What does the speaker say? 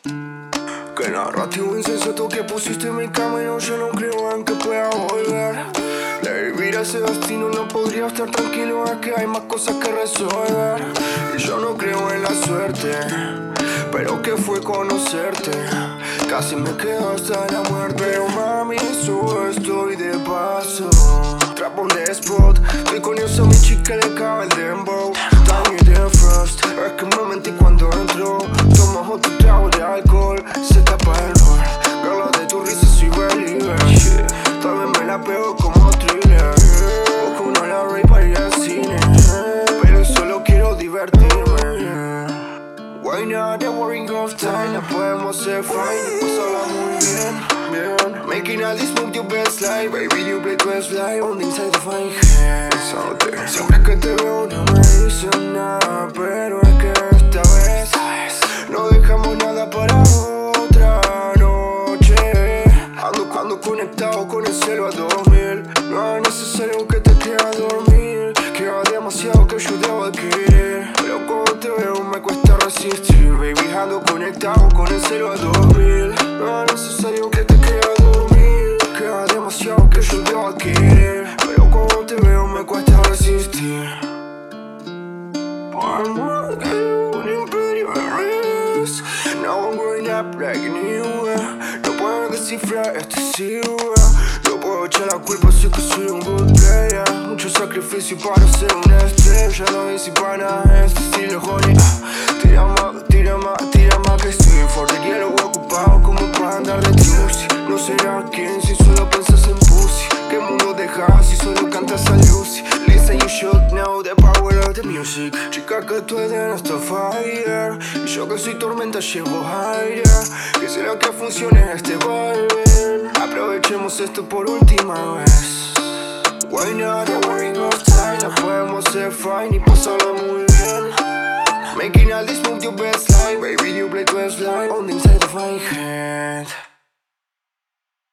Qué narrativo insensato que pusiste en mi camino. Yo no creo en que pueda volver. De vivir ese destino no podría estar tranquilo. Es que hay más cosas que resolver. Y yo no creo en la suerte, pero que fue conocerte. Casi me quedo hasta la muerte. Pero mami, solo estoy de paso. Trap on the spot. Estoy con eso, mi chica le cabe el dembow. Tiny the Frost. Es que me mentí cuando entró. Tomo otro trago de alcohol. Se tapa el rol. Girl, de tu risa soy believer. Tal vez me la pego como thriller. Busco una la rave para ir al cine. Pero solo quiero divertirme. Why not the worrying of time? La podemos ser fine. Pasarla muy bien. Making all this move your best life. Baby, you play to best life. On the inside of my head. Siempre que te veo no me dices nada. Pero es que esta vez no dejamos nada para otra noche. Ando conectado con el cielo a 2000. No es necesario que te quedes a dormir. Queda demasiado que yo debo de querer. Pero cuando te veo me cuesta resistir. Baby, ando conectado con el cielo a 2000. No es necesario que te quedes a dormir. Queda demasiado que yo debo de querer. Pero cuando te veo me cuesta resistir. Por amor de un imperio de res. Now I'm growing up like a new. No puedo descifrar este siglo. No puedo echar la culpa, sé que soy un good player. Mucho sacrificio para ser una estrella. No hice para nada este estilo, honey. Tira más que estoy fuerte. Quiero ocupado como para andar de truci. No será quien si solo pensas en pussy. ¿Qué mundo dejas si solo cantas a Lucy? Listen, you should know the power of the music. Chica, que tú eres nuestro fire. Y yo que soy tormenta llevo aire. ¿Qué será que funcione este baile? Aprovechemos esto por última vez. Why not the worrying of time? La podemos ser fine y pasarla muy bien. Making all this move your best life. Baby, you play to best life. On the inside of my head.